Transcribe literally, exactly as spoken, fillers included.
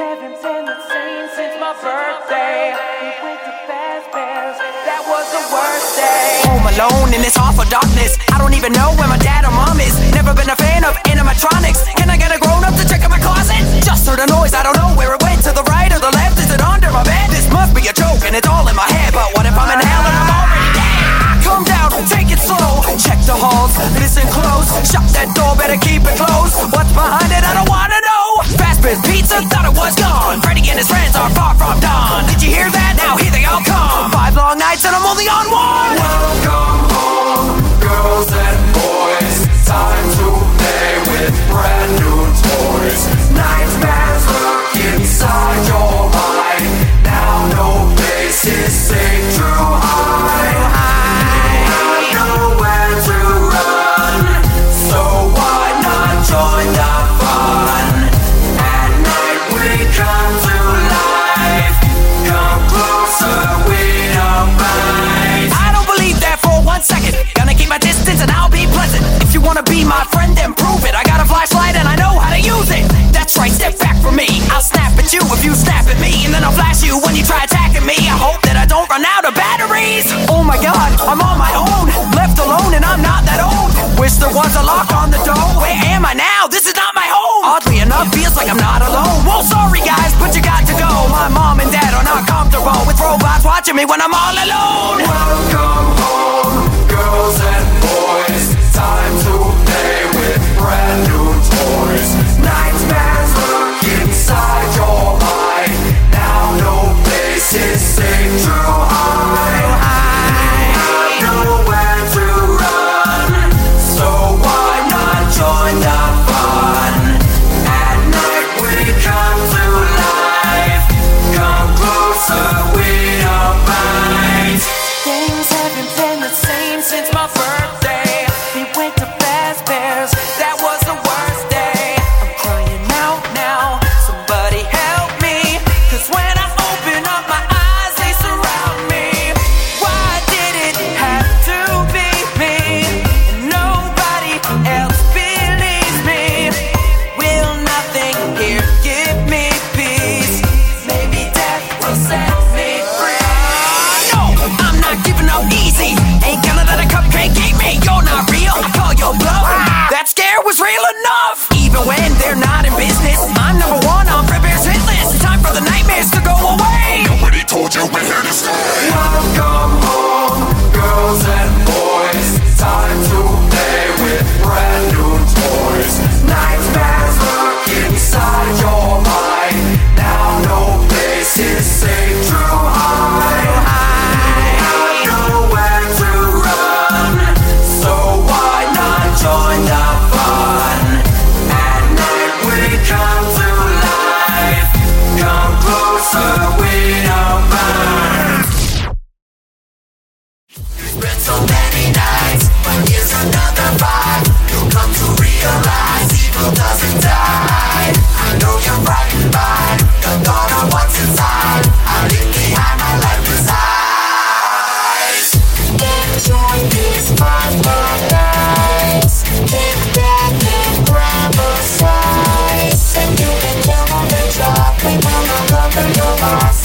haven't been the same since my birthday. We went to Fast Bears, that was the worst day. Home alone in this awful darkness. I don't even know where my dad or mom is. Never been a fan of animatronics. Can I get a grown up to check out my closet? Just heard a noise, I don't know where it went. To the right or the left, is it under my bed? This must be a joke and it's all in my head. But what if I'm in hell and I'm already dead? Calm down, take it slow. Check the halls, listen close. Shut that door, better keep it closed. What's behind it? I don't wanna know. Fazbear's Pizza, thought it was gone. Freddy and his friends are far from done. Did you hear that? Now here they all come. Five long nights and I'm only on one. Welcome home, girls and boys. Time to play with brand new toys. Nightmares lurk inside your mind. Now no place is safe to hide. You have nowhere to run, so why not join the fun? At night we come to life. Come closer, we don't bite. I don't believe that for one second. Gonna keep my distance and I'll be pleasant. If you wanna be my friend, then prove it. I got a flashlight and I know how to use it. That's right, step back from me. I'll snap at you if you snap at me, and then I'll flash you when you try attacking me. I hope that I don't run out of batteries. Oh my god, I'm on my own. Left alone and I'm not that old. Wish there was a lock on the door. Where am I now? This is not my home. Oddly enough, feels like I'm not alone. Well, sorry guys, but you got to go. My mom and dad are not comfortable with robots watching me when I'm all alone. Welcome home, girls and boys. Time to play with brand new toys. Nightmares lurk inside your mind. Now no place is safe to hide. You have nowhere to run, so why not join the fun? At night we come to life. Come closer, we don't bite. Things haven't been the same since my birthday. We went to Fast Bears, that was the worst day. I'm crying out now, somebody help me. Cause when I open up my eyes, they surround me. Why did it have to be me? And nobody else believes me. Will nothing here give me peace? Maybe death will set me free. No, I'm not giving up easy. Ain't gonna let a cupcake eat me. You're not real, I call your bluff. That scare was real enough. Even when they're not in business, I'm number one on Fredbear's hit list. Time for the nightmares to go away. Nobody told you we're here to stay. Welcome home, girls and boys. Time to play with brand new toys. Nightmares lurk inside your mind. Now no place is safe to hide. You have nowhere to run, so why not join the fun? At night we come to life. Come closer, we don't mind. Spent so many nights, but here's another vibe. You'll come to realize evil doesn't die. I know you're frightened by the thought of what's inside. I leave behind my lifeless eyes. Enjoy these spotlight nights. Kick back and grab a slice, and you can jump on the top. We wanna cover your loss.